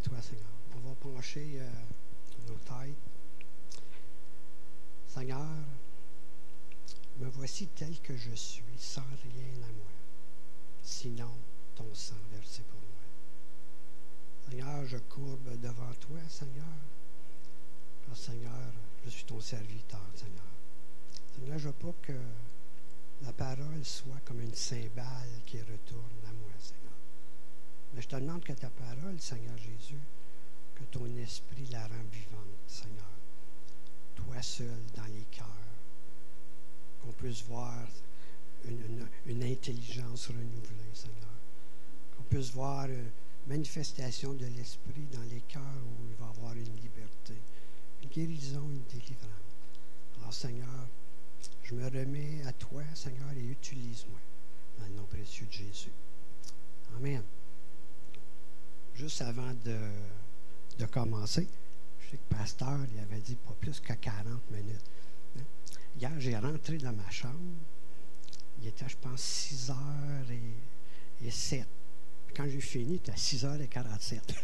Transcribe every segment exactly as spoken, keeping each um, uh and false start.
toi, Seigneur. On va pencher euh, nos têtes. Seigneur, me voici tel que je suis, sans rien à moi, sinon ton sang versé pour moi. Seigneur, je courbe devant toi, Seigneur. Car, Seigneur, je suis ton serviteur, Seigneur. Seigneur, je veux pas que la parole soit comme une cymbale qui retourne à moi, Seigneur. Mais je te demande que ta parole, Seigneur Jésus, que ton esprit la rend vivante, Seigneur. Toi seul dans les cœurs. Qu'on puisse voir une, une, une intelligence renouvelée, Seigneur. Qu'on puisse voir une manifestation de l'esprit dans les cœurs où il va y avoir une liberté, une guérison, une délivrance. Alors, Seigneur, je me remets à toi, Seigneur, et utilise-moi dans le nom précieux de Jésus. Amen. Juste avant de, de commencer, je sais que le pasteur il avait dit pas plus que quarante minutes. Hein? Hier, j'ai rentré dans ma chambre. Il était, je pense, six heures et sept. Puis quand j'ai fini, il était à six heures quarante-sept.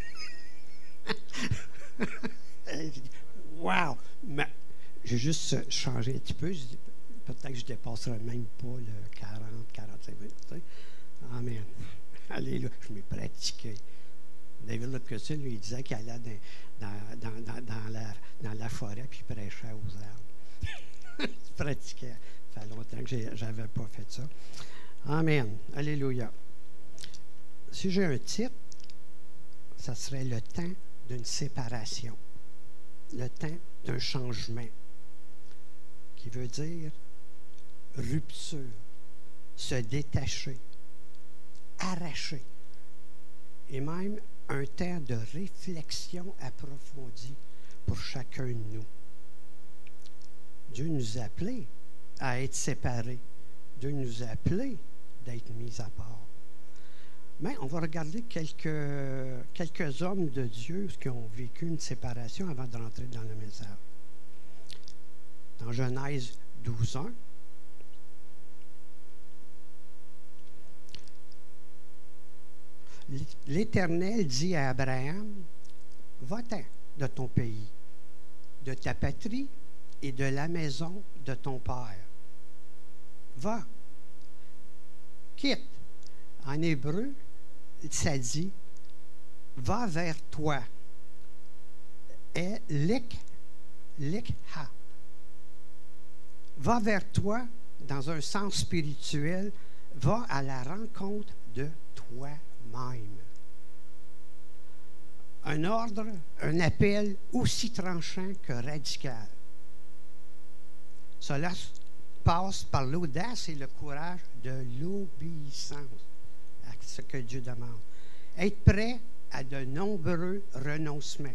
J'ai dit, wow! Mais j'ai juste changé un petit peu. J'ai dit, peut-être que je ne dépasserai même pas le quarante, quarante-cinq minutes. Tu sais. Amen. Alléluia. Je m'ai pratiqué. David Lutkerson, lui, il disait qu'il allait dans, dans, dans, dans, dans, la, dans la forêt puis il prêchait aux arbres. Il pratiquait. Ça fait longtemps que je n'avais pas fait ça. Amen. Alléluia. Si j'ai un titre, ça serait le temps d'une séparation. Le temps d'un changement. Qui veut dire rupture, se détacher, arracher. Et même un temps de réflexion approfondie pour chacun de nous. Dieu nous a appelés à être séparés. Dieu nous a appelés d'être mis à part. Mais on va regarder quelques, quelques hommes de Dieu qui ont vécu une séparation avant de rentrer dans le message. Dans Genèse douze, un, l'Éternel dit à Abraham, « Va-t'en de ton pays, de ta patrie et de la maison de ton père. Va, quitte. » En hébreu, ça dit, « Va vers toi. » Et lik, likha. Va vers toi dans un sens spirituel, va à la rencontre de toi-même. Un ordre, un appel aussi tranchant que radical. Cela passe par l'audace et le courage de l'obéissance à ce que Dieu demande. Être prêt à de nombreux renoncements.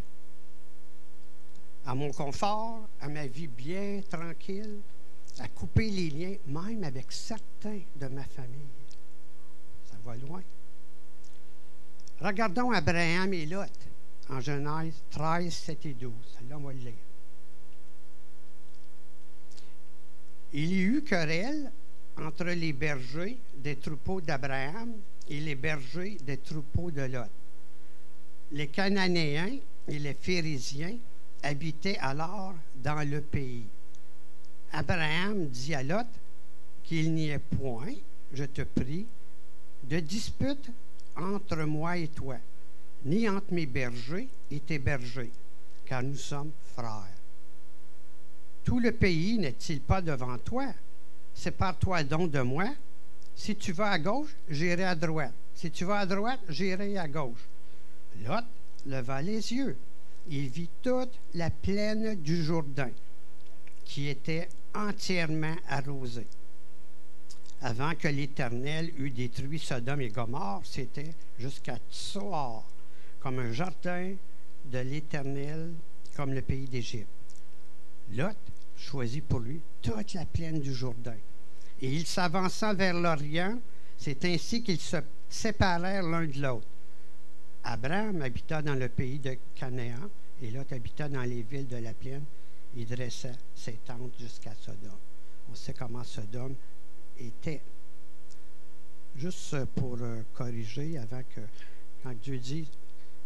À mon confort, à ma vie bien tranquille, à couper les liens, même avec certains de ma famille. Ça va loin. Regardons Abraham et Lot en Genèse treize, sept et douze. Celle-là, on va le lire. Il y eut querelle entre les bergers des troupeaux d'Abraham et les bergers des troupeaux de Lot. Les Cananéens et les Phérésiens habitaient alors dans le pays. Abraham dit à Lot qu'il n'y ait point, je te prie, de dispute entre moi et toi, ni entre mes bergers et tes bergers, car nous sommes frères. Tout le pays n'est-il pas devant toi? Sépare-toi donc de moi. Si tu vas à gauche, j'irai à droite. Si tu vas à droite, j'irai à gauche. Lot leva les yeux. Il vit toute la plaine du Jourdain, qui était entièrement arrosée. Avant que l'Éternel eût détruit Sodome et Gomorrhe, c'était jusqu'à Tsoar, comme un jardin de l'Éternel, comme le pays d'Égypte. Lot choisit pour lui toute la plaine du Jourdain. Et il s'avança vers l'Orient, c'est ainsi qu'ils se séparèrent l'un de l'autre. Abraham habita dans le pays de Canaan, et Lot habita dans les villes de la plaine. Il dressa ses tentes jusqu'à Sodome. On sait comment Sodome était. Juste pour euh, corriger, avant que, quand Dieu dit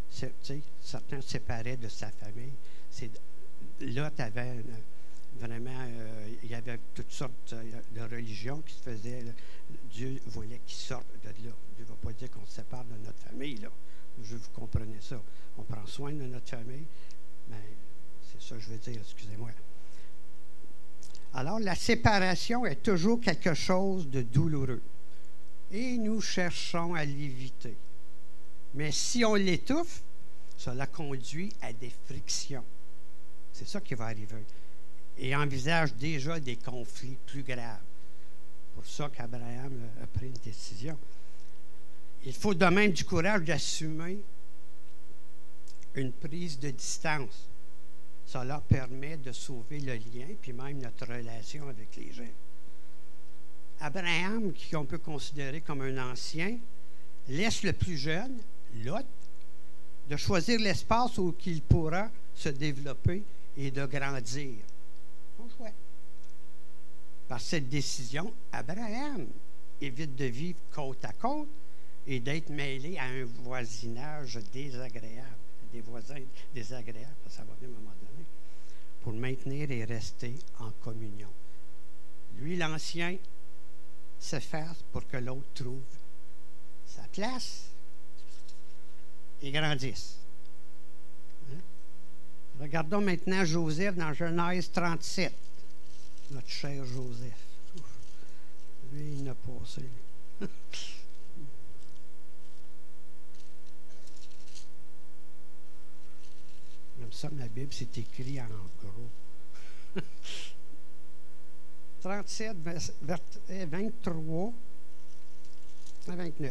C'est, certains se séparaient de sa famille. C'est, Lot avait une, vraiment, euh, il y avait toutes sortes de religions qui se faisaient. Dieu voulait qu'ils sortent de là. Dieu ne va pas dire qu'on se sépare de notre famille, là. Je veux que vous compreniez ça. On prend soin de notre famille, mais c'est ça que je veux dire, excusez-moi. Alors, la séparation est toujours quelque chose de douloureux. Et nous cherchons à l'éviter. Mais si on l'étouffe, cela conduit à des frictions. C'est ça qui va arriver. Et envisage déjà des conflits plus graves. C'est pour ça qu'Abraham a pris une décision. Il faut de même du courage d'assumer une prise de distance. Cela permet de sauver le lien, puis même notre relation avec les gens. Abraham, qui on peut considérer comme un ancien, laisse le plus jeune, Lot, de choisir l'espace où il pourra se développer et de grandir. Son choix. Par cette décision, Abraham évite de vivre côte à côte et d'être mêlé à un voisinage désagréable, des voisins désagréables, ça va venir à un moment donné, pour maintenir et rester en communion. Lui, l'ancien, s'efface pour que l'autre trouve sa place et grandisse. Hein? Regardons maintenant Joseph dans Genèse trente-sept. Notre cher Joseph. Ouf. Lui, il n'a passé. Lui. Comme ça, ma Bible, c'est écrit en gros. trente-sept, vingt-trois à vingt-neuf.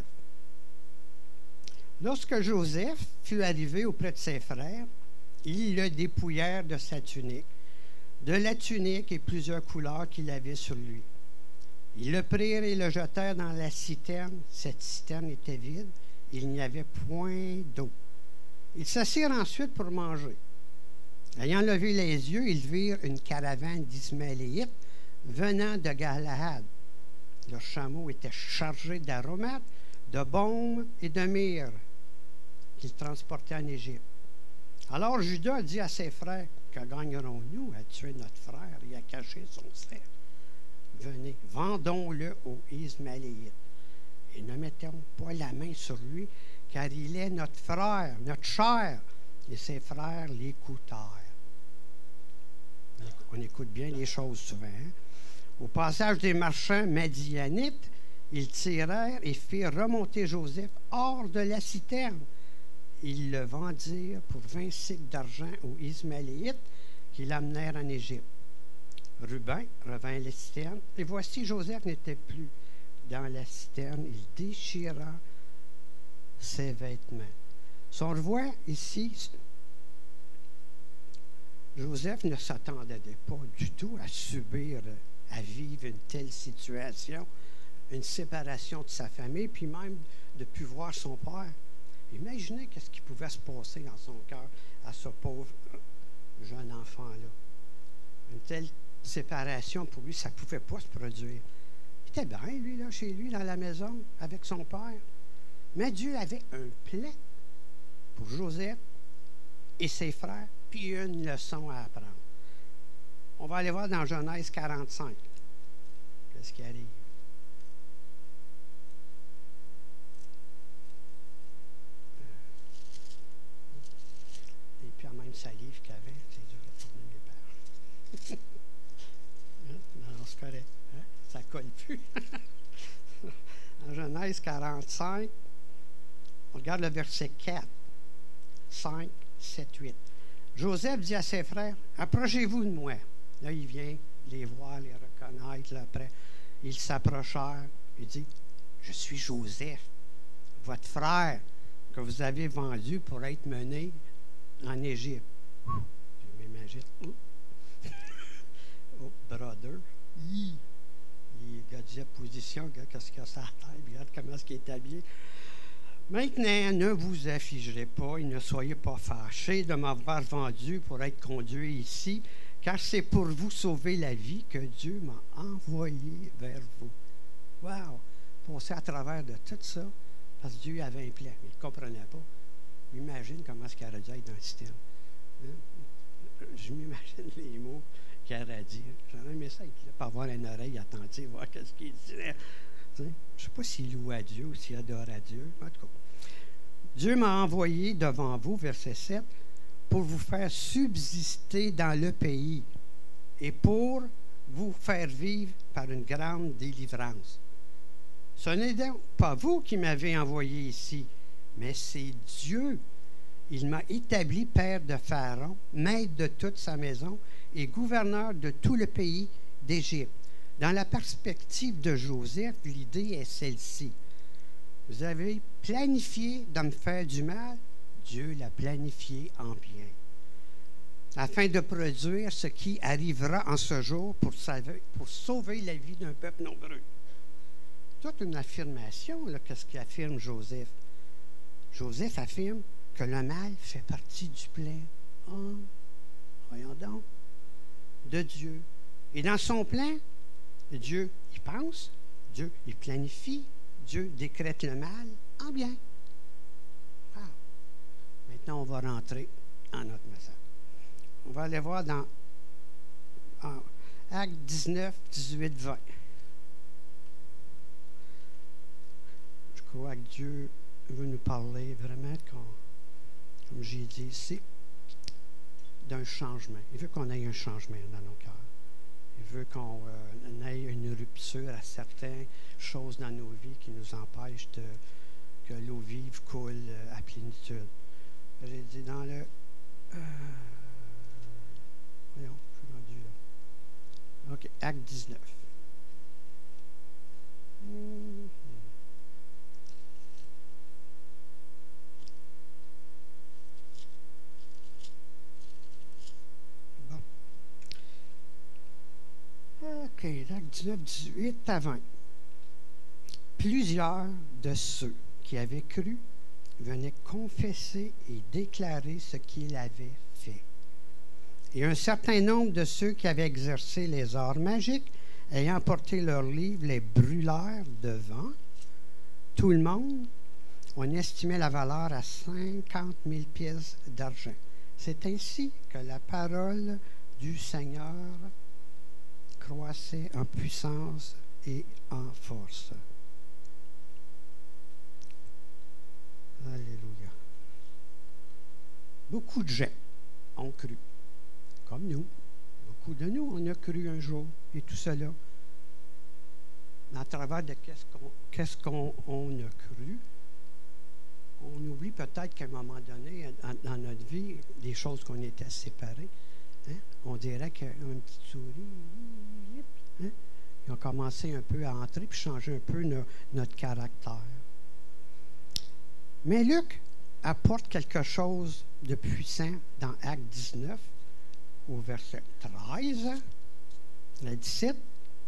Lorsque Joseph fut arrivé auprès de ses frères, ils le dépouillèrent de sa tunique, de la tunique et plusieurs couleurs qu'il avait sur lui. Ils le prirent et le jetèrent dans la citerne. Cette citerne était vide, il n'y avait point d'eau. Ils s'assirent ensuite pour manger. Ayant levé les yeux, ils virent une caravane d'Ismaélites venant de Galaad. Leurs chameaux étaient chargés d'aromates, de baume et de myrrhe qu'ils transportaient en Égypte. Alors Judas dit à ses frères, « Que gagnerons-nous à tuer notre frère et à cacher son cerf? Venez, vendons-le aux Ismaélites. Et ne mettons pas la main sur lui, car il est notre frère, notre chair. » Et ses frères l'écoutèrent. On écoute bien les choses souvent. Hein? Au passage des marchands madianites, ils tirèrent et firent remonter Joseph hors de la citerne. Ils le vendirent pour vingt cycles d'argent aux Ismaélites qui l'amenèrent en Égypte. Ruben revint à la citerne, et voici Joseph n'était plus dans la citerne. Il déchira ses vêtements. Si on revoit ici, Joseph ne s'attendait pas du tout à subir, à vivre une telle situation, une séparation de sa famille, puis même de ne plus voir son père. Imaginez qu'est-ce qui pouvait se passer dans son cœur à ce pauvre jeune enfant-là. Une telle séparation, pour lui, ça ne pouvait pas se produire. Il était bien, lui, là, chez lui, dans la maison, avec son père. Mais Dieu avait un plan pour Joseph et ses frères, puis une leçon à apprendre. On va aller voir dans Genèse quarante-cinq. Qu'est-ce qui arrive? Les pires même salive qu'il y avait, c'est dur de tourner mes pères. Non, c'est correct. Hein? Ça ne colle plus. En Genèse quarante-cinq, on regarde le verset quatre, cinq, sept, huit. Joseph dit à ses frères, « Approchez-vous de moi. » Là, il vient les voir, les reconnaître. Là, après, ils s'approchèrent. Il dit, « Je suis Joseph, votre frère, que vous avez vendu pour être mené en Égypte. » Je m'imagine. Oh, brother. Il a dit la position, regarde qu'est-ce qu'il a sur la tête, regarde comment est-ce qu'il est habillé. Maintenant, ne vous affligez pas et ne soyez pas fâchés de m'avoir vendu pour être conduit ici, car c'est pour vous sauver la vie que Dieu m'a envoyé vers vous. Wow! Passer à travers de tout ça, parce que Dieu avait un plan. Il ne comprenait pas. Imagine comment ce qu'il aurait dû être dans le système. Hein? Je m'imagine les mots qu'il aurait dit. J'aurais aimé ça être là pour avoir une oreille attentive, voir ce qu'il disait. Je ne sais pas s'il loue à Dieu ou s'il adore à Dieu. En tout cas, Dieu m'a envoyé devant vous, verset sept, pour vous faire subsister dans le pays et pour vous faire vivre par une grande délivrance. Ce n'est donc pas vous qui m'avez envoyé ici, mais c'est Dieu. Il m'a établi père de Pharaon, maître de toute sa maison et gouverneur de tout le pays d'Égypte. Dans la perspective de Joseph, l'idée est celle-ci. Vous avez planifié de me faire du mal, Dieu l'a planifié en bien, afin de produire ce qui arrivera en ce jour pour sauver, pour sauver la vie d'un peuple nombreux. Toute une affirmation, là, qu'est-ce qu'affirme Joseph? Joseph affirme que le mal fait partie du plan, oh, voyons donc, de Dieu. Et dans son plan, Dieu y pense, Dieu y planifie, Dieu décrète le mal en bien. Wow. Maintenant, on va rentrer en notre message. On va aller voir dans en Actes dix-neuf, dix-huit, vingt. Je crois que Dieu veut nous parler vraiment, comme, comme j'ai dit ici, d'un changement. Il veut qu'on ait un changement dans nos cœurs. Il veut qu'on euh, ait une rupture à certaines choses dans nos vies qui nous empêchent de, que l'eau vive coule à plénitude. J'ai dit dans le... Euh, voyons, je suis rendu là. OK, Acte dix-neuf. Mm-hmm. OK, Acte dix-neuf, dix-huit à vingt. Plusieurs de ceux qui avaient cru venaient confesser et déclarer ce qu'il avait fait. Et un certain nombre de ceux qui avaient exercé les arts magiques, ayant porté leurs livres, les brûlèrent devant tout le monde. On estimait la valeur à cinquante mille pièces d'argent. C'est ainsi que la parole du Seigneur croissait en puissance et en force. Alléluia. Beaucoup de gens ont cru, comme nous. Beaucoup de nous, on a cru un jour, et tout cela. Mais à travers de qu'est-ce qu'on qu'est-ce qu'on on a cru, on oublie peut-être qu'à un moment donné, dans notre vie, des choses qu'on était séparés, hein, on dirait qu'un petit souris, hein, ils ont commencé un peu à entrer puis changer un peu no, notre caractère. Mais Luc apporte quelque chose de puissant dans Acte dix-neuf, au verset treize, à dix-sept.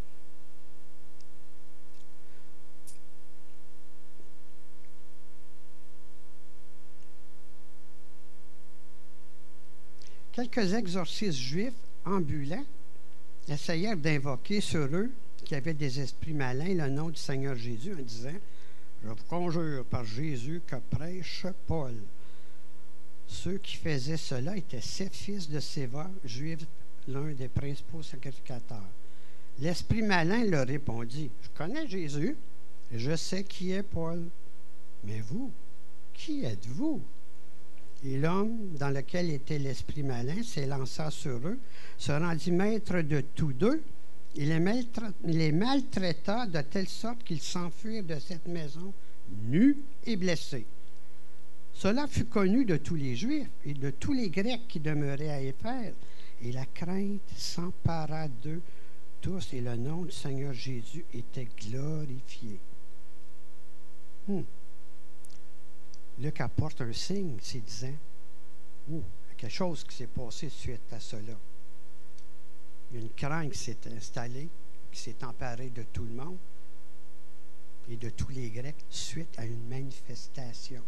Quelques exorcistes juifs ambulants essayèrent d'invoquer sur eux qui avaient des esprits malins le nom du Seigneur Jésus en disant « Je vous conjure par Jésus que prêche Paul. » Ceux qui faisaient cela étaient sept fils de Séva, juifs, l'un des principaux sacrificateurs. L'esprit malin leur répondit « Je connais Jésus et je sais qui est Paul. Mais vous, qui êtes-vous? » Et l'homme dans lequel était l'esprit malin s'élança sur eux, se rendit maître de tous deux. Il les, maltra- les maltraita de telle sorte qu'ils s'enfuirent de cette maison, nus et blessés. Cela fut connu de tous les Juifs et de tous les Grecs qui demeuraient à Éphèse, et la crainte s'empara d'eux tous, et le nom du Seigneur Jésus était glorifié. Hmm. Luc apporte un signe, c'est disant, oh, il y a quelque chose qui s'est passé suite à cela. Il y a une crainte qui s'est installée, qui s'est emparée de tout le monde et de tous les Grecs suite à une manifestation.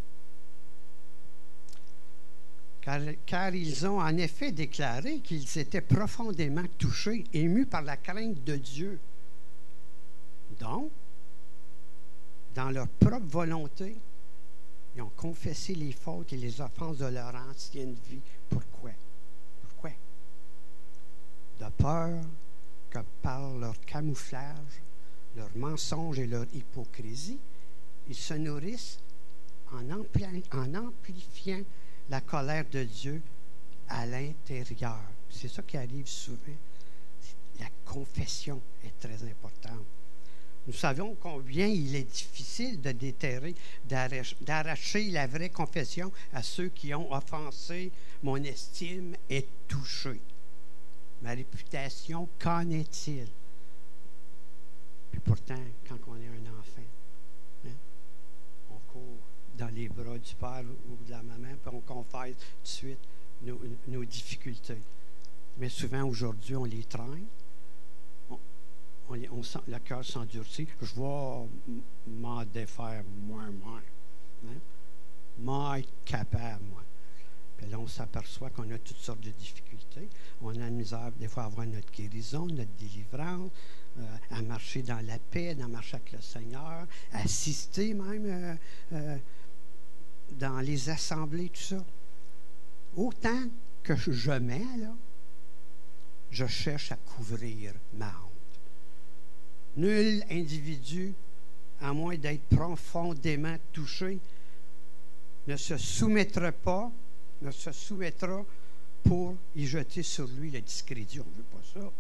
Car, car ils ont en effet déclaré qu'ils étaient profondément touchés, émus par la crainte de Dieu. Donc, dans leur propre volonté, Ils ont confessé les fautes et les offenses de leur ancienne vie. Pourquoi? Pourquoi? De peur que par leur camouflage, leur mensonge et leur hypocrisie, ils se nourrissent en, ampli en amplifiant la colère de Dieu à l'intérieur. C'est ça qui arrive souvent. La confession est très importante. Nous savons combien il est difficile de déterrer, d'arracher la vraie confession à ceux qui ont offensé mon estime et touché. Ma réputation, qu'en est-il? Puis pourtant, quand on est un enfant, hein, on court dans les bras du père ou de la maman, puis on confesse tout de suite nos, nos difficultés. Mais souvent, aujourd'hui, on les traîne. On, on, on sent, le cœur s'endurcit. Je vais m'en défaire moi-même. Hein? Moi, être capable, moi. Puis là, on s'aperçoit qu'on a toutes sortes de difficultés. On a la misère, des fois, à avoir notre guérison, notre délivrance, euh, à marcher dans la paix, à marcher avec le Seigneur, à assister même euh, euh, dans les assemblées, tout ça. Autant que je mets, là, je cherche à couvrir ma honte. Nul individu, à moins d'être profondément touché, ne se soumettra pas, ne se soumettra pour y jeter sur lui le discrédit. On ne veut pas ça.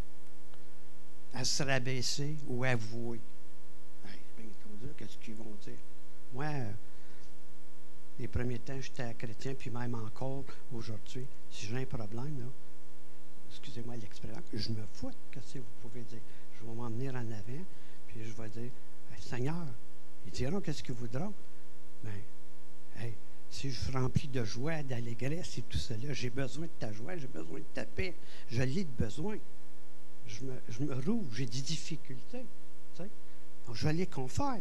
À se rabaisser ou avouer. Hey, ben, qu'est-ce qu'ils vont dire? Moi, euh, les premiers temps, j'étais chrétien, puis même encore aujourd'hui, si j'ai un problème, là, excusez-moi l'expression, je me fous, qu'est-ce que vous pouvez dire? Je vais m'emmener en avant, puis je vais dire, hey, Seigneur, ils diront qu'est-ce qu'ils voudront. Mais, hey, si je suis rempli de joie, d'allégresse et tout cela, j'ai besoin de ta joie, j'ai besoin de ta paix, je l'ai de besoin. Je me, je me rouvre, j'ai des difficultés. Tu sais? Donc, je les confère.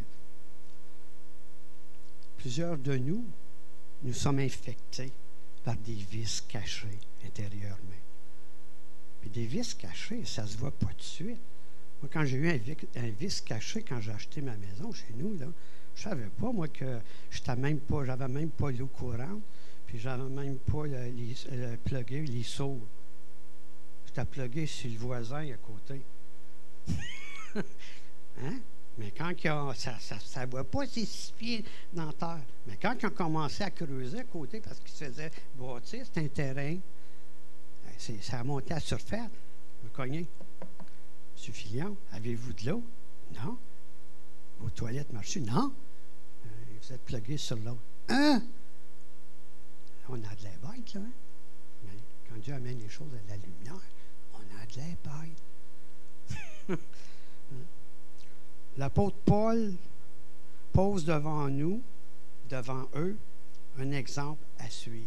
Plusieurs de nous, nous sommes infectés par des vices cachés intérieurement. Puis des vices cachés, ça ne se voit pas tout de suite. Moi, quand j'ai eu un, un vice caché, quand j'ai acheté ma maison chez nous, là, je ne savais pas, moi, que je n'avais même pas, j'avais même pas l'eau courante, puis j'avais même pas le, les, le plugué, les seaux. J'étais plugué sur le voisin à côté. Hein? Mais quand il a, ça ne voit pas ses six pieds dans la terre. Mais quand ils ont commencé à creuser à côté, parce qu'ils se faisaient bâtir, c'est un terrain, ça a monté à la surface. Je me cognais. Monsieur Fillon, avez-vous de l'eau? Non. Vos toilettes marchent? Non. Euh, vous êtes plugué sur l'autre. Hein? On a de la bête, là. Hein? Mais quand Dieu amène les choses à la lumière, on a de la bête. L'apôtre Paul pose devant nous, devant eux, un exemple à suivre.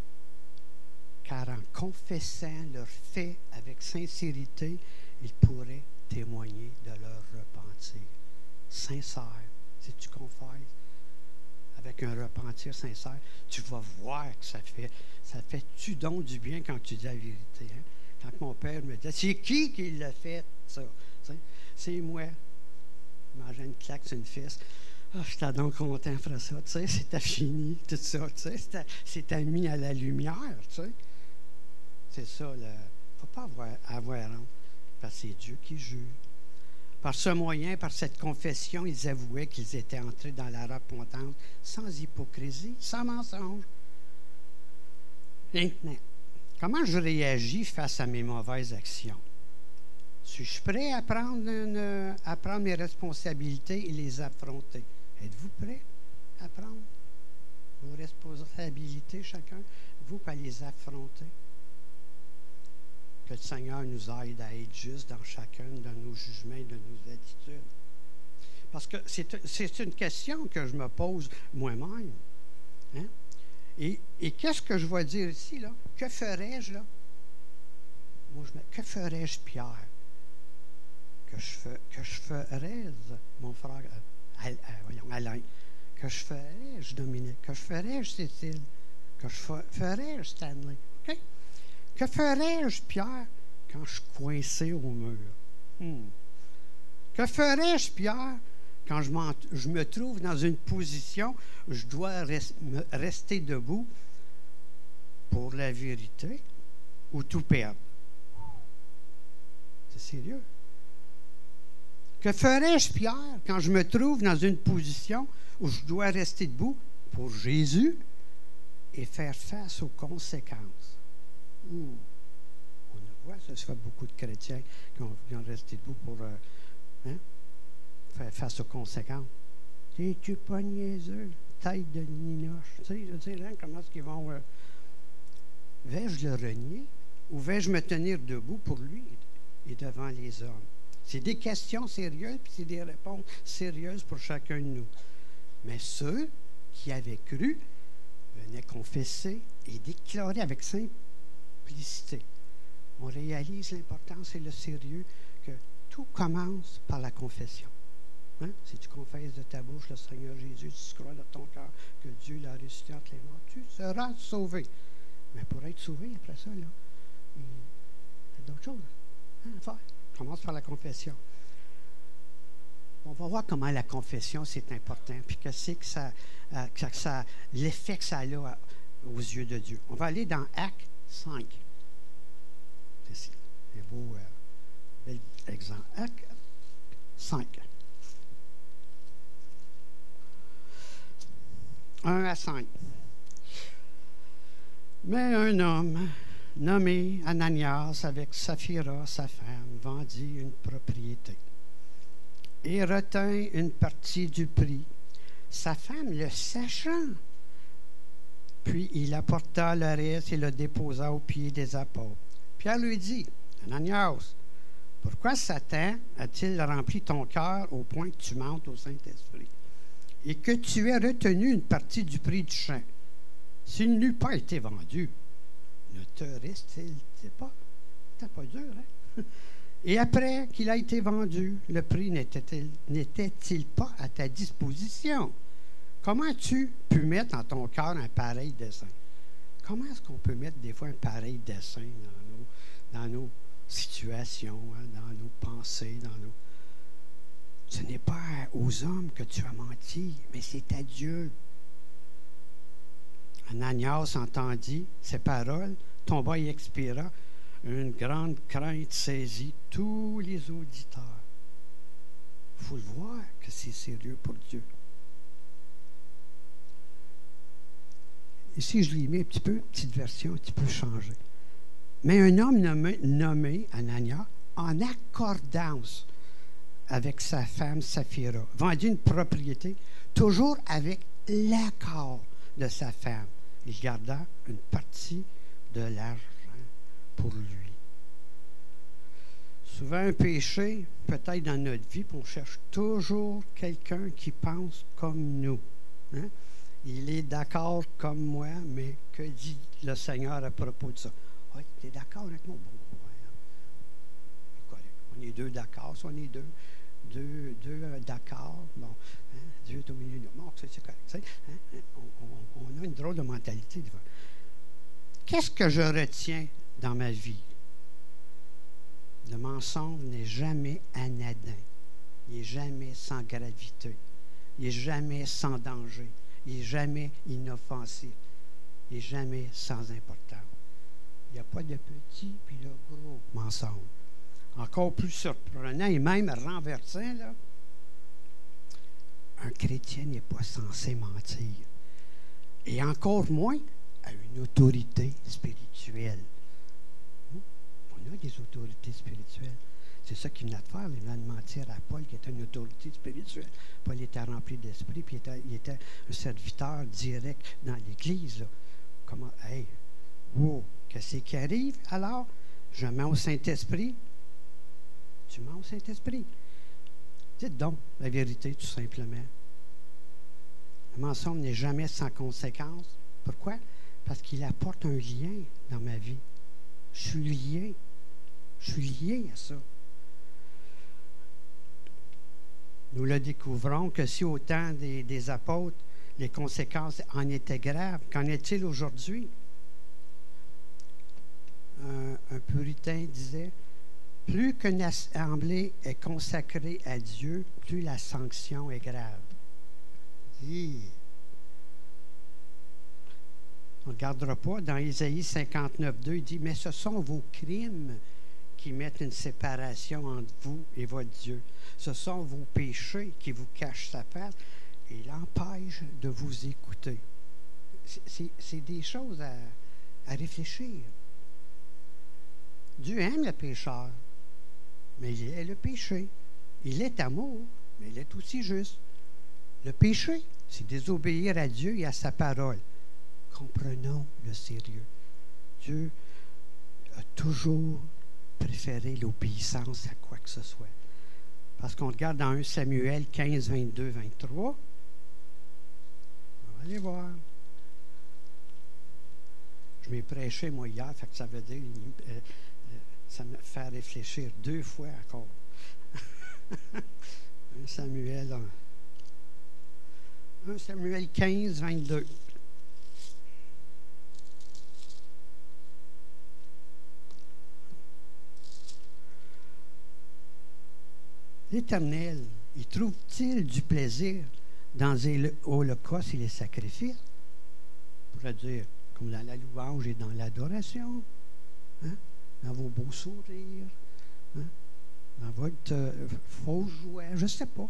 Car en confessant leurs faits avec sincérité, ils pourraient témoigner de leur repentir. Sincère, si tu confesses avec un repentir sincère, tu vas voir que ça fait, ça fait-tu donc du bien quand tu dis la vérité. Hein? Quand mon père me dit, c'est qui qui l'a fait, ça? C'est moi. Il mangeait une claque sur une fesse. Ah, j'étais donc content, frère, ça. Tu sais, c'était fini, tout ça. Tu sais, c'était mis à la lumière, tu sais. C'est ça, il ne faut pas avoir, avoir honte, parce que c'est Dieu qui juge. Par ce moyen, par cette confession, ils avouaient qu'ils étaient entrés dans la repentance sans hypocrisie, sans mensonge. Maintenant, comment je réagis face à mes mauvaises actions? Suis-je prêt à prendre, une, à prendre mes responsabilités et les affronter? Êtes-vous prêt à prendre vos responsabilités, chacun, vous, à les affronter? Que le Seigneur nous aide à être juste dans chacun de nos jugements et de nos attitudes. Parce que c'est une question que je me pose moi-même. Hein? Et, et qu'est-ce que je vais dire ici, là? Que ferais-je, là? Moi, je me, que ferais-je, Pierre? Que je, fe, que je ferais-je, mon frère, euh, euh, voyons, Alain? Que je ferais-je, Dominique? Que je ferais-je, Cécile? Que je ferais-je, Stanley? OK? Que ferais-je, Pierre, quand je suis coincé au mur? Hmm. Que ferais-je, Pierre, quand je, je me trouve dans une position où je dois res, me, rester debout pour la vérité ou tout perdre. C'est sérieux. Que ferais-je, Pierre, quand je me trouve dans une position où je dois rester debout pour Jésus et faire face aux conséquences? Ouh. On le voit, ça se fait beaucoup de chrétiens qui ont, qui ont resté debout pour euh, hein, faire face aux conséquences. T'es-tu pas niaiseux? Tête de ninoche. Tu sais, je sais, hein, comment est-ce qu'ils vont... Euh, vais-je le renier ou vais-je me tenir debout pour lui et devant les hommes? C'est des questions sérieuses, puis c'est des réponses sérieuses pour chacun de nous. Mais ceux qui avaient cru venaient confesser et déclarer avec simplicité. On réalise l'importance et le sérieux que tout commence par la confession. Hein? Si tu confesses de ta bouche le Seigneur Jésus, tu crois de ton cœur que Dieu l'a ressuscité entre les morts, tu seras sauvé. Mais pour être sauvé, après ça, là, il y a d'autres choses hein, à faire. On commence par la confession. On va voir comment la confession, c'est important, puis que c'est que ça, euh, que ça l'effet que ça a là, aux yeux de Dieu. On va aller dans Actes cinq. C'est un beau euh, bel exemple. Actes cinq. un à cinq. Mais un homme nommé Ananias, avec Saphira, sa femme, vendit une propriété et retint une partie du prix. Sa femme le sachant, puis il apporta le reste et le déposa aux pieds des apôtres. Pierre lui dit, Ananias, pourquoi Satan a-t-il rempli ton cœur au point que tu mentes au Saint-Esprit et que tu aies retenu une partie du prix du champ? S'il n'eût pas été vendu, ne te reste-t-il pas? C'était pas dur, hein? Et après qu'il a été vendu, le prix n'était-il, n'était-il pas à ta disposition? Comment as-tu pu mettre en ton cœur un pareil dessein? Comment est-ce qu'on peut mettre des fois un pareil dessein dans nos, dans nos situations, hein, dans nos pensées, dans nos... Ce n'est pas aux hommes que tu as menti, mais c'est à Dieu. Ananias entendit ces paroles, tomba et expira. Une grande crainte saisit tous les auditeurs. Il faut le voir que c'est sérieux pour Dieu. Ici, je l'ai mis un petit peu, petite version un petit peu changée. Mais un homme nommé, nommé Ananias, en accordance avec sa femme Saphira, vendit une propriété, toujours avec l'accord de sa femme. Il garda une partie de l'argent pour lui. Souvent, un péché, peut-être dans notre vie, on cherche toujours quelqu'un qui pense comme nous. Hein? Il est d'accord comme moi, mais que dit le Seigneur à propos de ça? Oui, tu es d'accord avec moi? Bon, ouais, on est deux d'accord, si on est deux, deux, deux euh, d'accord, bon, hein? Dieu est au milieu de nous. Bon, c'est correct. Hein? On, on, on a une drôle de mentalité. Qu'est-ce que je retiens dans ma vie? Le mensonge n'est jamais anodin. Il n'est jamais sans gravité. Il n'est jamais sans danger. Il n'est jamais inoffensif. Il n'est jamais sans importance. Il n'y a pas de petit puis de gros mensonge. Encore plus surprenant et même renversant, là, un chrétien n'est pas censé mentir. Et encore moins à une autorité spirituelle. On a des autorités spirituelles. C'est ça qu'il venait de faire. Il venait de mentir à Paul, qui était une autorité spirituelle. Paul était rempli d'esprit, puis il était, il était un serviteur direct dans l'Église. Là. Comment, hey, wow, qu'est-ce qui arrive alors? Je mens au Saint-Esprit. Tu mens au Saint-Esprit. Dites donc la vérité, tout simplement. Le mensonge n'est jamais sans conséquence. Pourquoi? Parce qu'il apporte un lien dans ma vie. Je suis lié. Je suis lié à ça. Nous le découvrons que si au temps des, des apôtres, les conséquences en étaient graves, qu'en est-il aujourd'hui? Un, un puritain disait, Plus qu'une assemblée est consacrée à Dieu, plus la sanction est grave. Hi. On ne regardera pas. Dans Ésaïe cinquante-neuf, deux, il dit « Mais ce sont vos crimes qui mettent une séparation entre vous et votre Dieu. Ce sont vos péchés qui vous cachent sa face et l'empêchent de vous écouter. » C'est des choses à, à réfléchir. Dieu aime le pécheur, mais il est le péché. Il est amour, mais il est aussi juste. Le péché, c'est désobéir à Dieu et à sa parole. Comprenons le sérieux. Dieu a toujours préféré l'obéissance à quoi que ce soit. Parce qu'on regarde dans un Samuel quinze, vingt-deux, vingt-trois. On va aller voir. Je m'ai prêché, moi, hier, fait que ça veut dire, euh, ça me fait réfléchir deux fois encore. un Samuel, un Samuel quinze, vingt-deux. L'Éternel, y trouve-t-il du plaisir dans les holocaustes et les sacrifices? On pourrait dire, comme dans la louange et dans l'adoration, hein? Dans vos beaux sourires, hein? Dans votre euh, fausse joie, je ne sais pas.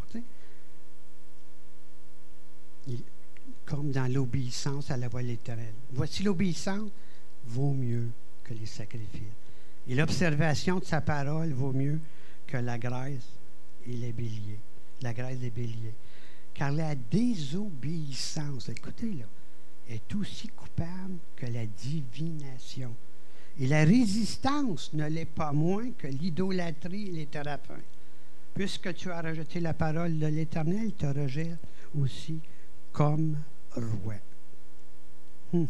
Il, comme dans l'obéissance à la voix de l'Éternel. Voici l'obéissance vaut mieux que les sacrifices. Et l'observation de sa parole vaut mieux que la graisse et les béliers. La graisse des béliers. Car la désobéissance, écoutez là, est aussi coupable que la divination. Et la résistance ne l'est pas moins que l'idolâtrie et les thérapeutes. Puisque tu as rejeté la parole de l'Éternel, il te rejette aussi comme roi. Hum.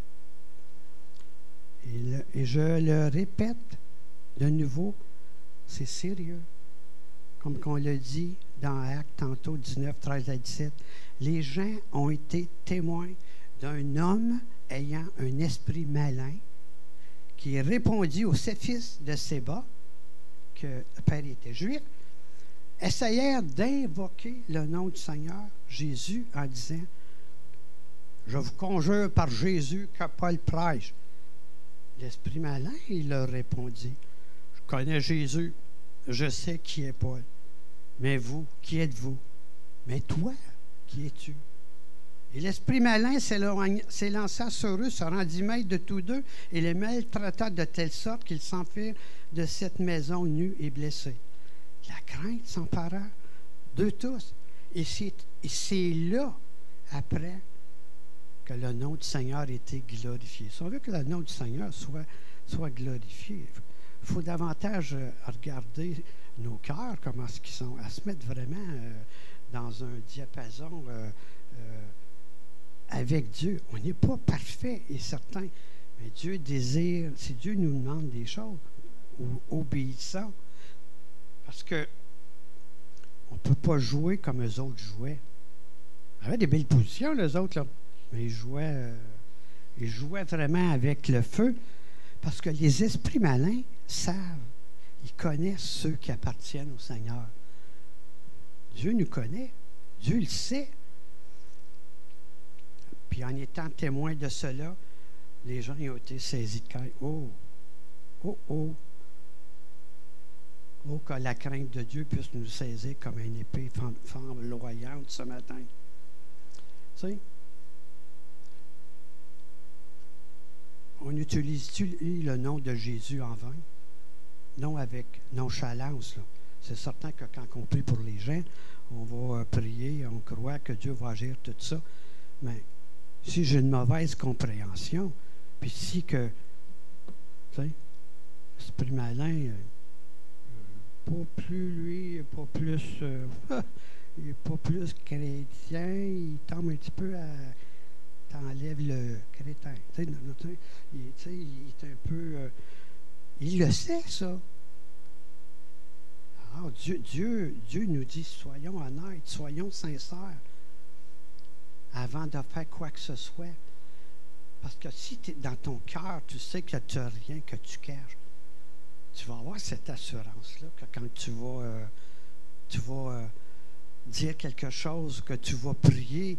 Et, le, et je le répète de nouveau, c'est sérieux. Comme on le dit dans Actes tantôt dix-neuf, treize à dix-sept, les gens ont été témoins d'un homme ayant un esprit malin qui répondit aux sept fils de Séba, que le père était juif, essayèrent d'invoquer le nom du Seigneur Jésus en disant « Je vous conjure par Jésus que Paul prêche. » L'esprit malin, il leur répondit « Je connais Jésus, je sais qui est Paul. Mais vous, qui êtes-vous? Mais toi, qui es-tu? » Et l'esprit malin s'élança sur eux, se rendit maître de tous deux, et les maltraita de telle sorte qu'ils s'enfuirent de cette maison nus et blessés. La crainte s'empara d'eux tous. Et c'est là, après, que le nom du Seigneur a été glorifié. Si on veut que le nom du Seigneur soit, soit glorifié, il faut davantage regarder nos cœurs, comment est-ce qu'ils sont, à se mettre vraiment euh, dans un diapason euh, euh, avec Dieu. On n'est pas parfait et certain, mais Dieu désire, si Dieu nous demande des choses, obéissant, parce que on ne peut pas jouer comme eux autres jouaient. Ils avaient des belles positions, les autres, là, mais ils jouaient, euh, ils jouaient vraiment avec le feu, parce que les esprits malins savent, ils connaissent ceux qui appartiennent au Seigneur. Dieu nous connaît, Dieu le sait. Puis en étant témoins de cela, les gens ont été saisis de crainte. Oh, oh, oh. Oh, que la crainte de Dieu puisse nous saisir comme une épée flamboyante ce matin. Tu sais, on utilise-tu le nom de Jésus en vain? Non avec nonchalance. C'est certain que quand on prie pour les gens, on va prier, on croit que Dieu va agir tout ça. Mais si j'ai une mauvaise compréhension, puis si que, tu sais, l'esprit malin, euh, pas plus lui, pas plus, euh, il n'est pas plus chrétien, il tombe un petit peu à, t'enlève le crétin. Tu sais, il, tu sais, il est un peu, euh, il le sait, ça. Alors, Dieu, Dieu, Dieu nous dit, soyons honnêtes, soyons sincères avant de faire quoi que ce soit. Parce que si t'es dans ton cœur, tu sais que tu n'as rien que tu caches. tu vas avoir cette assurance-là que quand tu vas, euh, tu vas euh, dire quelque chose, que tu vas prier,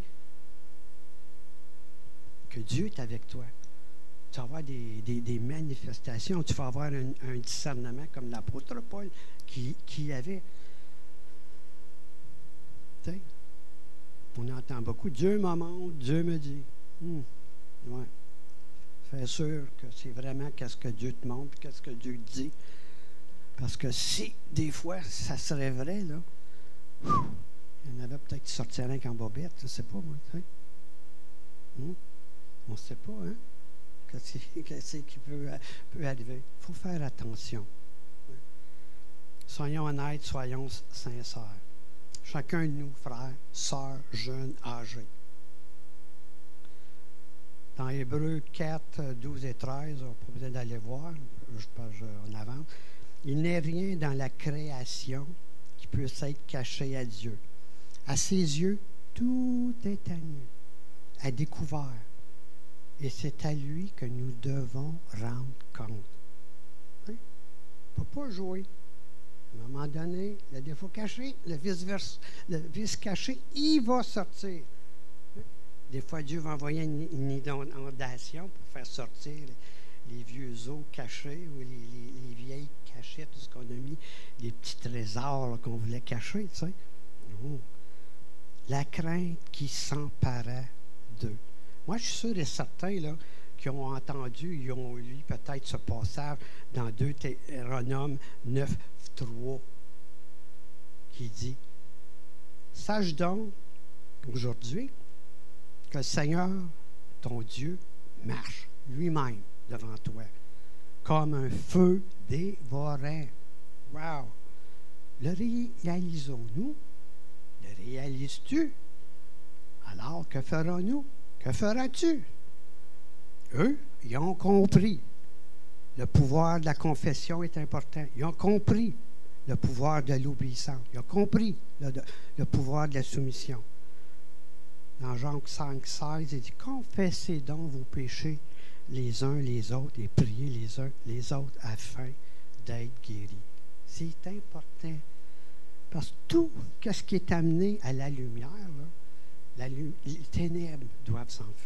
que Dieu est avec toi. Tu vas avoir des, des, des manifestations, tu vas avoir un, un discernement comme l'apôtre Paul qui, qui avait. Tu sais, on entend beaucoup, Dieu m'a montre, Dieu me dit. Hum, ouais. Fais sûr que c'est vraiment qu'est-ce que Dieu te montre, qu'est-ce que Dieu te dit. Parce que si, des fois, ça serait vrai, là, il y en avait peut-être qui sortiraient qu'en bobette, je ne sais pas, moi, tu sais. Hum? On ne sait pas, hein? Qu'est-ce qui peut, peut arriver. Il faut faire attention. Soyons honnêtes, soyons sincères. Chacun de nous, frères, sœurs, jeunes, âgés. Dans Hébreux quatre, douze et treize, on n'a pas besoin d'aller voir, je passe en avant. Il n'est rien dans la création qui puisse être caché à Dieu. À ses yeux, tout est à nu, à découvert. Et c'est à lui que nous devons rendre compte. Hein? On ne peut pas jouer. À un moment donné, le défaut caché, le vice-versa, le vice caché, il va sortir. Hein? Des fois, Dieu va envoyer une, une inondation pour faire sortir les, les vieux os cachés ou les, les, les vieilles cachettes, tout ce qu'on a mis, les petits trésors là, qu'on voulait cacher. Tu sais. Oh. La crainte qui s'emparait d'eux. Moi, je suis sûr et certain là, qui ont entendu, ils ont lu peut-être ce passage dans deux Deutéronome neuf, trois, qui dit « Sache donc aujourd'hui que le Seigneur, ton Dieu, marche lui-même devant toi, comme un feu dévorant. » Wow! Le réalisons-nous? Le réalises-tu? Alors, que ferons-nous? Que feras-tu? Eux, ils ont compris. Le pouvoir de la confession est important. Ils ont compris le pouvoir de l'obéissance. Ils ont compris le, le pouvoir de la soumission. Dans Jean cinq, seize, il dit « Confessez donc vos péchés les uns les autres et priez les uns les autres afin d'être guéris. » C'est important. Parce que tout ce qui est amené à la lumière, là, La, les ténèbres doivent s'enfuir.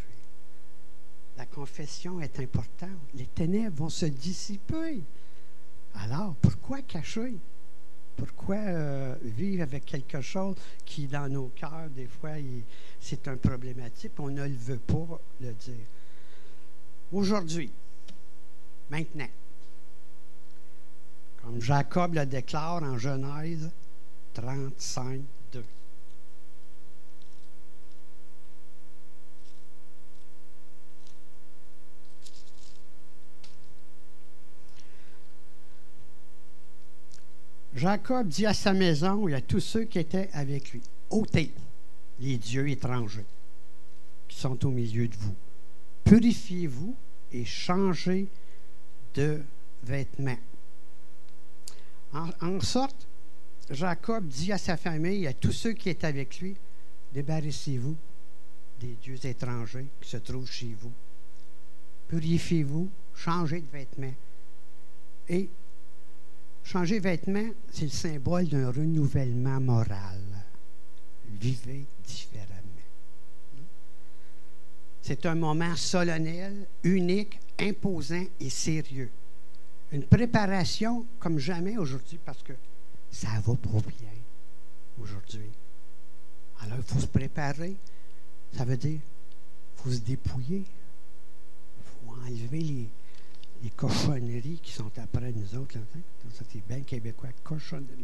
La confession est importante. Les ténèbres vont se dissiper. Alors, pourquoi cacher? Pourquoi euh, vivre avec quelque chose qui, dans nos cœurs, des fois, il, c'est un problématique, on ne le veut pas le dire. Aujourd'hui, maintenant, comme Jacob le déclare en Genèse trente-cinq, deux. Jacob dit à sa maison et à tous ceux qui étaient avec lui, « ôtez les dieux étrangers qui sont au milieu de vous. Purifiez-vous et changez de vêtements. » En, en sorte, Jacob dit à sa famille et à tous ceux qui étaient avec lui, « Débarrassez-vous des dieux étrangers qui se trouvent chez vous. Purifiez-vous, changez de vêtements. » Et changer de vêtements, c'est le symbole d'un renouvellement moral. Vivez différemment. C'est un moment solennel, unique, imposant et sérieux. Une préparation comme jamais aujourd'hui parce que ça va pas bien aujourd'hui. Alors, il faut se préparer. Ça veut dire il faut se dépouiller. Il faut enlever les, les cochonneries qui sont après nous autres. Là. Ça, c'est bien québécois, cochonnerie.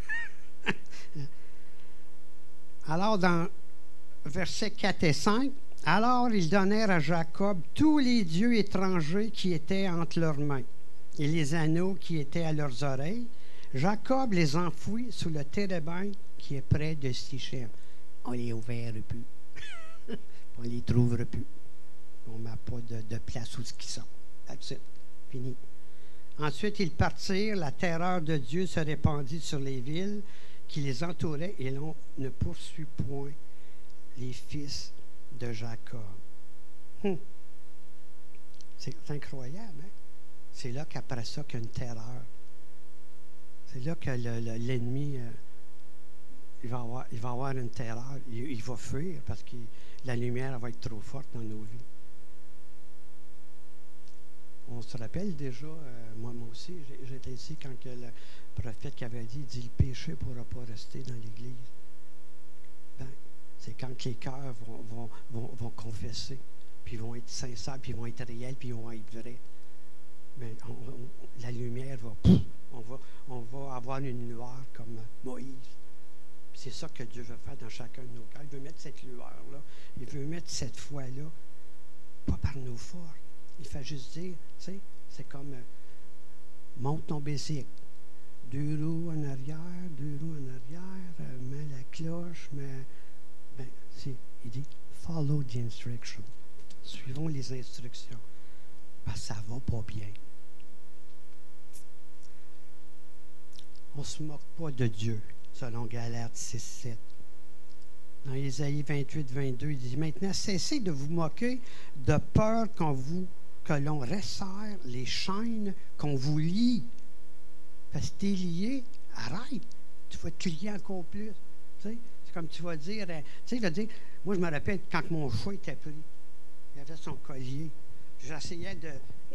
Alors, dans versets quatre et cinq, « Alors ils donnèrent à Jacob tous les dieux étrangers qui étaient entre leurs mains et les anneaux qui étaient à leurs oreilles. Jacob les enfouit sous le térébinthe qui est près de Sichem. » On les ouvert plus. On les trouvera plus. On ne met pas de, de place où ils sont. That's it. Fini. Ensuite, ils partirent. La terreur de Dieu se répandit sur les villes qui les entouraient et l'on ne poursuit point les fils de Jacob. Hum. C'est incroyable, hein? C'est là qu'après ça qu'il y a une terreur C'est là que le, le, l'ennemi, euh, il, va avoir, il va avoir une terreur. Il, il va fuir parce que la lumière va être trop forte dans nos vies. On se rappelle déjà, euh, moi, moi aussi, j'ai, j'étais ici quand que le prophète qui avait dit, il dit, le péché ne pourra pas rester dans l'Église. Ben, c'est quand les cœurs vont, vont, vont, vont confesser, puis ils vont être sincères, puis ils vont être réels, puis ils vont être vrais. Mais on, on, la lumière va, pouf, on va, on va avoir une lueur comme Moïse. Puis c'est ça que Dieu veut faire dans chacun de nos cœurs. Il veut mettre cette lueur-là, il veut mettre cette foi-là, pas par nos forces. Il fait juste dire, tu sais, c'est comme euh, monte ton bicycle. Deux roues en arrière, deux roues en arrière, euh, mets la cloche, mets. Ben, c'est, il dit, follow the instructions. Suivons les instructions. Ben, ça va pas bien. On ne se moque pas de Dieu, selon Galates six sept. Dans Ésaïe vingt-huit vingt-deux, il dit, maintenant, cessez de vous moquer de peur qu'on vous que l'on resserre les chaînes, qu'on vous lie. Parce que tu es lié, arrête. Tu vas te lier encore plus. Tu sais, c'est comme tu vas dire, tu sais, il va dire, moi je me rappelle quand mon chat était pris, il avait son collier. J'essayais de.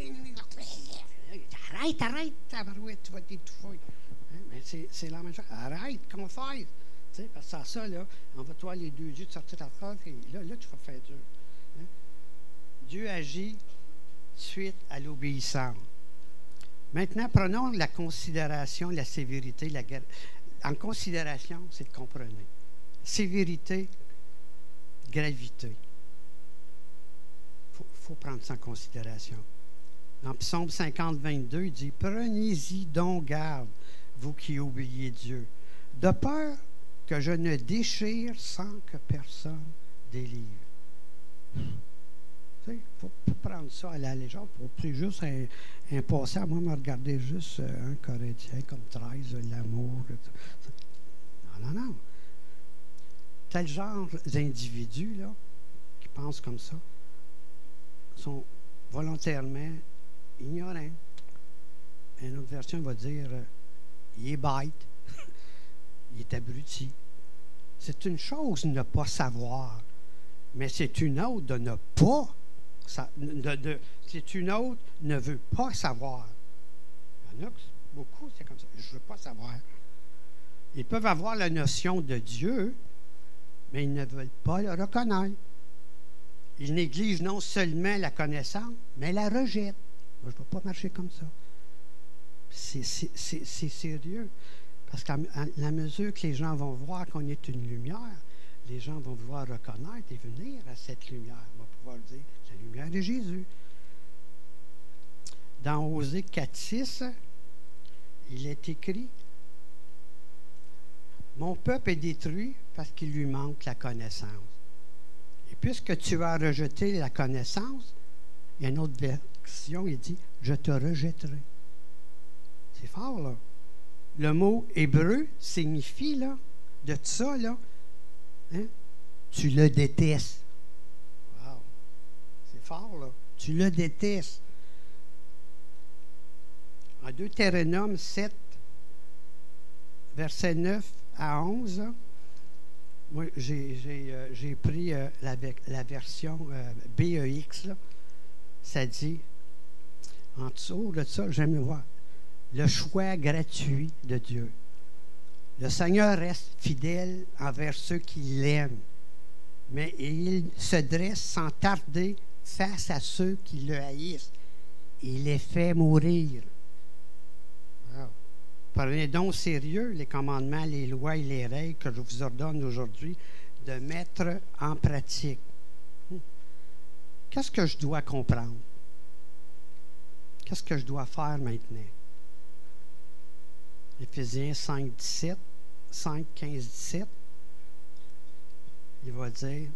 Arrête, arrête, tabarouette, tu vas t'étouffer. Hein? Mais c'est, c'est la même chose. Arrête, confesse. Tu sais, parce que ça, ça, là, envoie-toi les deux yeux de sortir ta phrase, et là, là, tu vas faire dur. Hein? Dieu agit suite à l'obéissance. Maintenant, prenons la considération, la sévérité. La, en considération, c'est comprenez. Sévérité, gravité. Il faut, faut prendre ça en considération. Dans Psaume cinquante vingt-deux, il dit, prenez-y donc garde, vous qui oubliez Dieu, de peur que je ne déchire sans que personne délivre. Il faut prendre ça à la légère. Il faut plus juste un, un passé à moi me regarder juste un Corinthien comme treize, l'amour. Non, non, non. Tel genre d'individus là, qui pensent comme ça sont volontairement ignorants. Une autre version va dire euh, il est bête, il est abruti. C'est une chose de ne pas savoir, mais c'est une autre de ne pas Ça, de, de, c'est une autre ne veut pas savoir. Il y en a beaucoup, c'est comme ça. Je ne veux pas savoir. Ils peuvent avoir la notion de Dieu, mais ils ne veulent pas le reconnaître. Ils négligent non seulement la connaissance, mais la rejettent. Moi, je ne veux pas marcher comme ça. C'est, c'est, c'est, c'est sérieux. Parce qu'à la mesure que les gens vont voir qu'on est une lumière, les gens vont vouloir reconnaître et venir à cette lumière. On va pouvoir dire, la lumière de Jésus. Dans Osée quatre six, il est écrit, « Mon peuple est détruit parce qu'il lui manque la connaissance. Et puisque tu as rejeté la connaissance, il y a une autre version, il dit, « Je te rejetterai. » C'est fort, là. Le mot hébreu signifie, là, de ça, là, hein, tu le détestes. Wow. C'est fort, là. Tu le détestes. En Deutéronome sept, versets neuf à onze, là, moi, j'ai, j'ai, euh, j'ai pris euh, la, la version euh, B E X, là. Ça dit, en dessous de ça, j'aime voir, le choix gratuit de Dieu. Le Seigneur reste fidèle envers ceux qui l'aiment, mais il se dresse sans tarder face à ceux qui le haïssent. Il les fait mourir. Wow. Prenez donc au sérieux les commandements, les lois et les règles que je vous ordonne aujourd'hui de mettre en pratique. Qu'est-ce que je dois comprendre? Qu'est-ce que je dois faire maintenant? Éphésiens cinq, dix-sept, cinq, quinze, dix-sept, il va dire,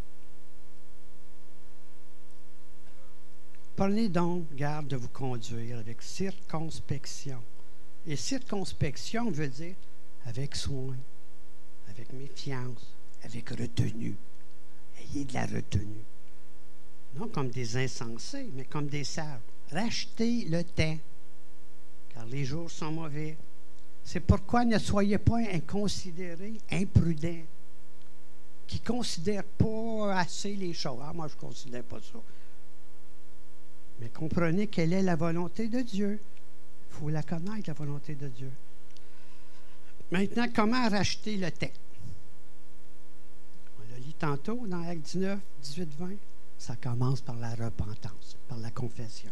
prenez donc garde de vous conduire avec circonspection. Et circonspection veut dire avec soin, avec méfiance, avec retenue. Ayez de la retenue. Non comme des insensés, mais comme des sages. Rachetez le temps, car les jours sont mauvais. C'est pourquoi ne soyez pas inconsidérés, imprudents, qui ne considèrent pas assez les choses. Ah, moi, je ne considère pas ça. Mais comprenez quelle est la volonté de Dieu. Il faut la connaître, la volonté de Dieu. Maintenant, comment racheter le texte? On l'a lu tantôt dans Actes dix-neuf, dix-huit, vingt. Ça commence par la repentance, par la confession.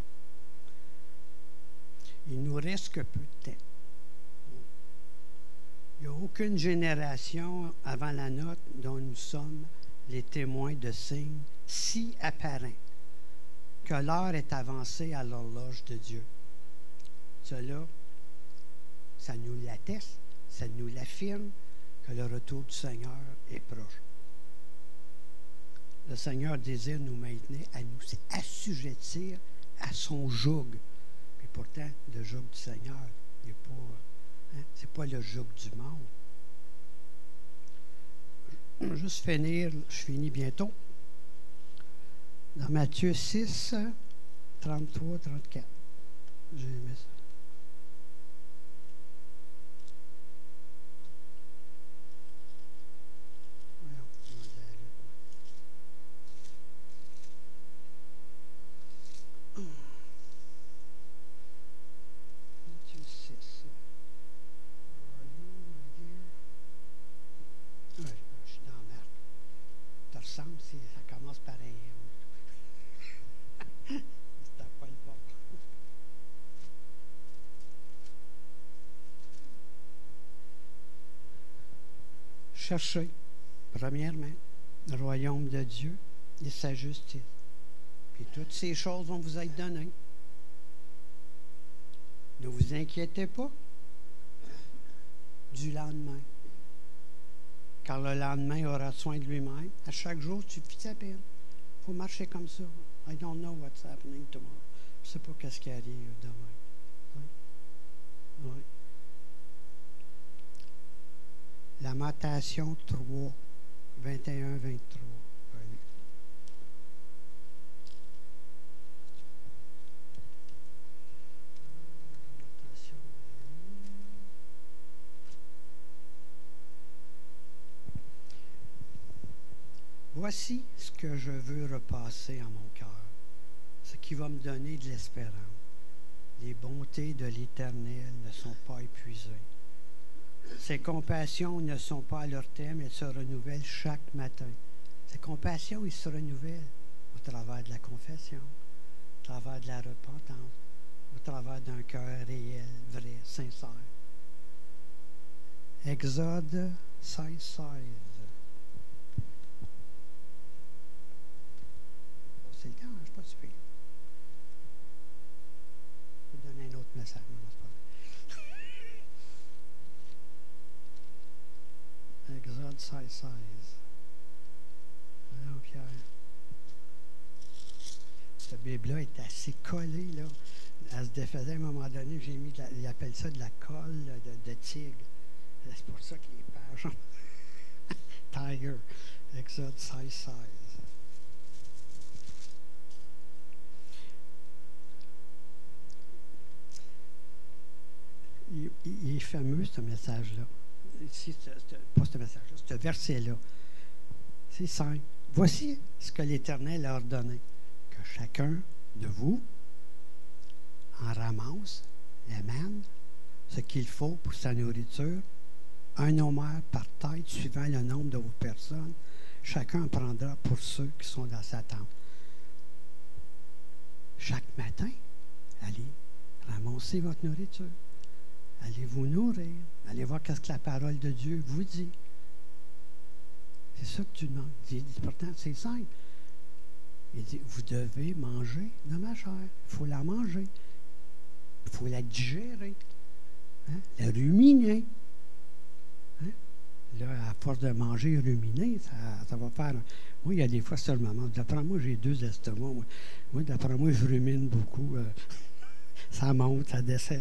Il nous reste que peu de temps. Il n'y a aucune génération avant la nôtre dont nous sommes les témoins de signes si apparents que l'heure est avancée à l'horloge de Dieu. Cela, ça nous l'atteste, ça nous l'affirme que le retour du Seigneur est proche. Le Seigneur désire nous maintenir à nous assujettir à son joug. Mais pourtant, le joug du Seigneur n'est pas, hein, c'est pas le joug du monde. Je vais juste finir, je finis bientôt. Dans Matthieu six, trente-trois, trente-quatre. J'ai aimé ça. Si ça commence par un M. C'était pas le bon. Cherchez, premièrement, le royaume de Dieu et sa justice. Puis toutes ces choses vont vous être données. Ne vous inquiétez pas du lendemain. Car le lendemain aura soin de lui-même. À chaque jour, suffit sa peine. Il faut marcher comme ça. I don't know what's happening tomorrow. Je ne sais pas qu'est-ce qui arrive demain. Oui. Oui. Lamentation trois, vingt et un, vingt-trois. Oui. Voici ce que je veux repasser en mon cœur, ce qui va me donner de l'espérance. Les bontés de l'Éternel ne sont pas épuisées. Ses compassions ne sont pas à leur terme, elles se renouvellent chaque matin. Ses compassions, ils se renouvellent au travers de la confession, au travers de la repentance, au travers d'un cœur réel, vrai, sincère. Exode seize, seize. C'est le temps, je ne suis pas super. Je vais vous donner un autre message. Non, non, c'est pas vrai. Exode seize, seize. Alors, Pierre. Cette Bible-là est assez collée, là. Elle se défaisait à un moment donné. J'ai mis, de la, ils appellent ça de la colle de, de tigre. C'est pour ça que les pages. Tiger. Exode seize, seize. Il, il est fameux, ce message-là. Ici, ce, ce, pas ce message-là, ce verset-là. C'est simple. Voici ce que l'Éternel a ordonné. Que chacun de vous en ramasse, amène ce qu'il faut pour sa nourriture, un homère par tête suivant le nombre de vos personnes. Chacun en prendra pour ceux qui sont dans sa tente. Chaque matin, allez ramasser votre nourriture. Allez vous nourrir. Allez voir qu'est-ce que la parole de Dieu vous dit. C'est ça que tu demandes. Il dit, pourtant, c'est simple. Il dit, vous devez manger de ma chair. Il faut la manger. Il faut la digérer. Hein? La ruminer. Hein? Là, à force de manger et ruminer, ça, ça va faire... Moi, il y a des fois, c'est le moment. D'après moi, j'ai deux estomacs. Moi, moi d'après moi, je rumine beaucoup. Euh, ça monte, ça descend.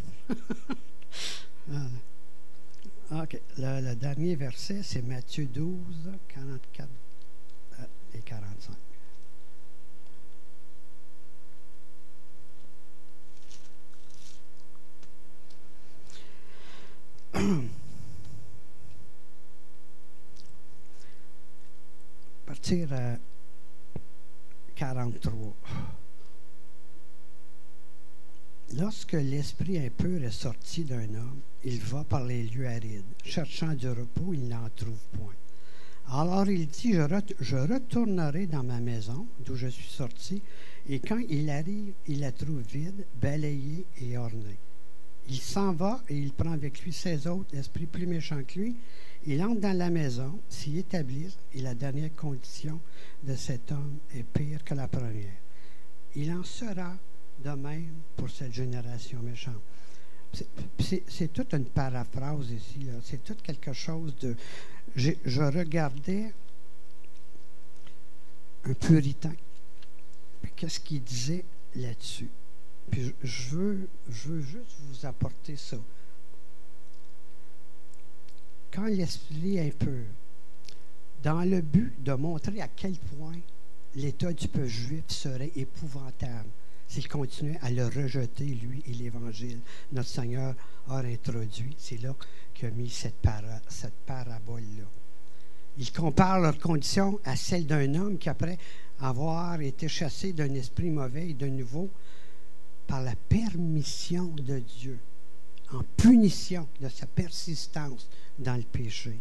OK. Le, le dernier verset, c'est Matthieu douze, quarante-quatre euh, et quarante-cinq. partir à quarante-trois. Lorsque l'esprit impur est sorti d'un homme, il va par les lieux arides. Cherchant du repos, il n'en trouve point. Alors il dit, je, ret je retournerai dans ma maison, d'où je suis sorti, et quand il arrive, il la trouve vide, balayée et ornée. Il s'en va et il prend avec lui ses autres esprits plus méchants que lui. Il entre dans la maison, s'y établit, et la dernière condition de cet homme est pire que la première. Il en sera de même pour cette génération méchante. C'est toute une paraphrase ici, c'est tout quelque chose de... Je, je regardais un puritain, puis qu'est-ce qu'il disait là-dessus. Puis je, je, veux, je veux juste vous apporter ça. Quand l'esprit est impur, dans le but de montrer à quel point l'état du peuple juif serait épouvantable s'il continuait à le rejeter, lui et l'Évangile, notre Seigneur a introduit. C'est là qu'il a mis cette, para, cette parabole-là. Il compare leur condition à celle d'un homme qui, après avoir été chassé d'un esprit mauvais et de nouveau, par la permission de Dieu, en punition de sa persistance dans le péché.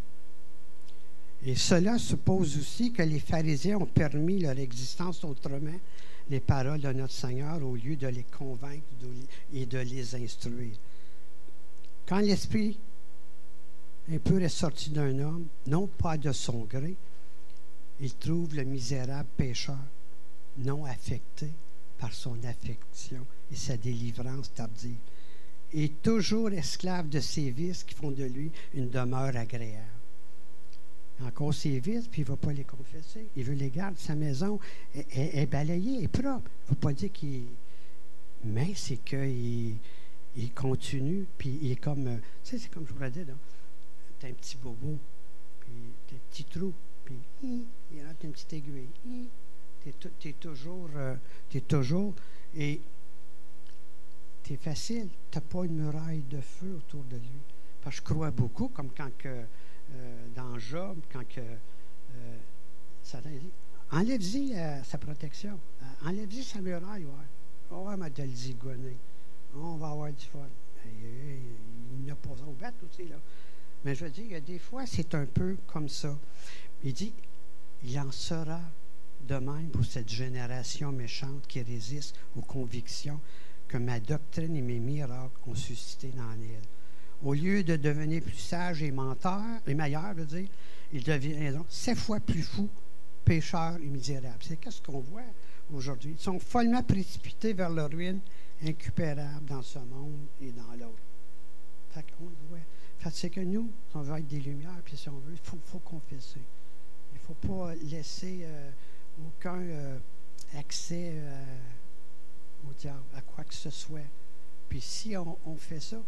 Et cela suppose aussi que les pharisiens ont permis leur existence autrement les paroles de notre Seigneur au lieu de les convaincre et de les instruire. Quand l'esprit impur est sorti d'un homme, non pas de son gré, il trouve le misérable pécheur non affecté par son affection et sa délivrance tardive, et toujours esclave de ses vices qui font de lui une demeure agréable. Encore ses vices, puis il ne va pas les confesser. Il veut les garder. Sa maison est, est, est balayée, est propre. Il ne faut pas dire qu'il... Mais c'est qu'il il continue, puis il est comme... Tu sais, c'est comme je vous l'ai dit, là. T'as un petit bobo, puis t'as un petit trou, puis hi, il rentre une petite aiguille. Hi, t'es, t'es toujours... Euh, t'es toujours... Et t'es facile. T'as pas une muraille de feu autour de lui. Parce que je crois beaucoup, comme quand que... Euh, dans Job, quand que, euh, Satan dit, enlève-y euh, sa protection, euh, enlève-y sa muraille, ouais. On va mettre de le zigonner, on va avoir du fun. Il n'a pas ça au bête aussi, là. Mais je veux dire, il y a des fois, c'est un peu comme ça. Il dit, il en sera de même pour cette génération méchante qui résiste aux convictions que ma doctrine et mes miracles ont suscité dans elle. Au lieu de devenir plus sage et menteur, et meilleur, je veux dire, ils deviendront sept fois plus fous, pécheurs et misérables. C'est qu'est-ce qu'on voit aujourd'hui. Ils sont follement précipités vers leur ruine, incupérables dans ce monde et dans l'autre. Fait qu'on le voit. Fait c'est que nous, on veut être des lumières, puis si on veut, il faut, faut confesser. Il ne faut pas laisser euh, aucun euh, accès euh, au diable, à quoi que ce soit. Puis si on, on fait ça,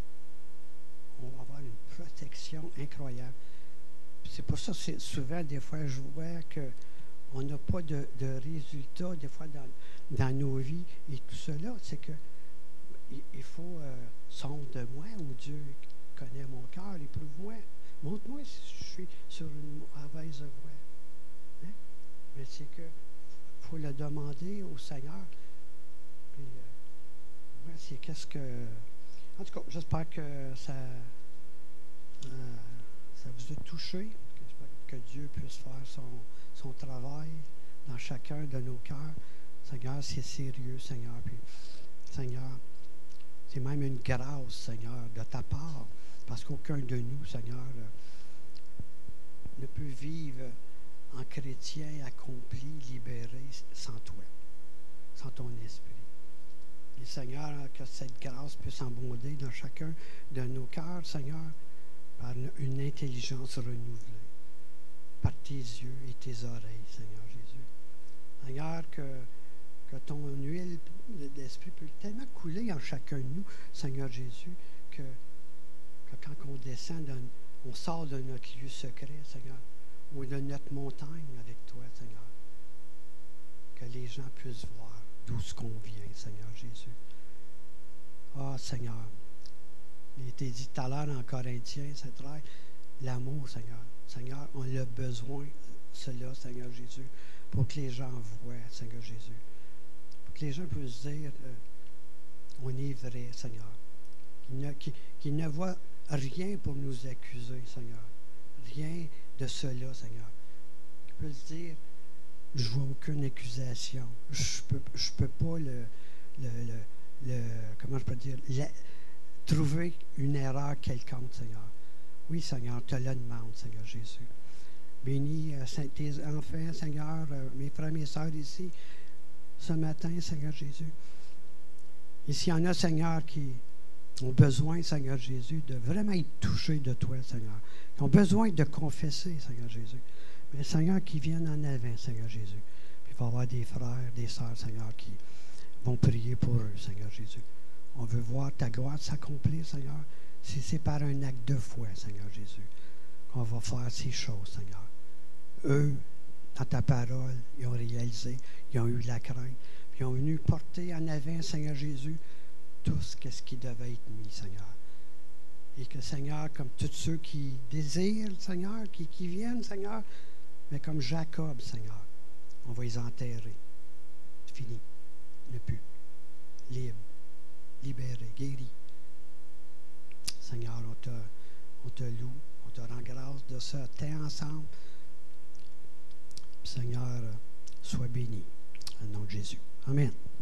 on va avoir une protection incroyable. C'est pour ça que souvent, des fois, je vois qu'on n'a pas de, de résultats, des fois, dans, dans nos vies et tout cela. C'est que il, il faut euh, sonde-moi, ou Dieu connaît mon cœur, éprouve-moi. Montre-moi si je suis sur une mauvaise voie. Hein? Mais c'est que faut le demander au Seigneur. Puis, euh, ouais, c'est qu'est-ce que... En tout cas, j'espère que ça, euh, ça vous a touché. J'espère que Dieu puisse faire son, son travail dans chacun de nos cœurs. Seigneur, c'est sérieux, Seigneur. Puis, Seigneur, c'est même une grâce, Seigneur, de ta part. Parce qu'aucun de nous, Seigneur, euh, ne peut vivre en chrétien accompli, libéré, sans toi, sans ton esprit. Et Seigneur, que cette grâce puisse abonder dans chacun de nos cœurs, Seigneur, par une intelligence renouvelée, par tes yeux et tes oreilles, Seigneur Jésus. Seigneur, que, que ton huile d'esprit peut tellement couler en chacun de nous, Seigneur Jésus, que, que quand on descend, dans, on sort de notre lieu secret, Seigneur, ou de notre montagne avec toi, Seigneur, que les gens puissent voir d'où ce qu'on vient, Seigneur Jésus. Ah, Seigneur, il était dit tout à l'heure en Corinthiens, c'est vrai, l'amour, Seigneur. Seigneur, on a besoin cela, Seigneur Jésus, pour que les gens voient, Seigneur Jésus. Pour que les gens puissent dire, euh, on est vrai, Seigneur. Qu'ils ne, qu'ils, qu'ils ne voient rien pour nous accuser, Seigneur. Rien de cela, Seigneur. Qu'ils puissent dire, je ne vois aucune accusation. Je ne peux, je peux pas le, le, le, le, comment je peux dire, la, trouver une erreur quelconque, Seigneur. Oui, Seigneur, te le demande, Seigneur Jésus. Bénis euh, tes enfants, Seigneur, euh, mes frères et mes sœurs ici, ce matin, Seigneur Jésus. Et s'il y en a, Seigneur, qui ont besoin, Seigneur Jésus, de vraiment être touchés de toi, Seigneur, qui ont besoin de confesser, Seigneur Jésus, mais Seigneur, qui viennent en avant, Seigneur Jésus. Puis il va y avoir des frères, des sœurs, Seigneur, qui vont prier pour eux, Seigneur Jésus. On veut voir ta gloire s'accomplir, Seigneur. Si c'est par un acte de foi, Seigneur Jésus, qu'on va faire ces choses, Seigneur. Eux, dans ta parole, ils ont réalisé, ils ont eu la crainte, puis ils ont venu porter en avant, Seigneur Jésus, tout ce qui devait être mis, Seigneur. Et que, Seigneur, comme tous ceux qui désirent, Seigneur, qui, qui viennent, Seigneur, mais comme Jacob, Seigneur, on va les enterrer. Fini. Ne plus. Libre. Libéré. Guéri. Seigneur, on te, on te loue. On te rend grâce de ce temps ensemble. Seigneur, sois béni. Au nom de Jésus. Amen.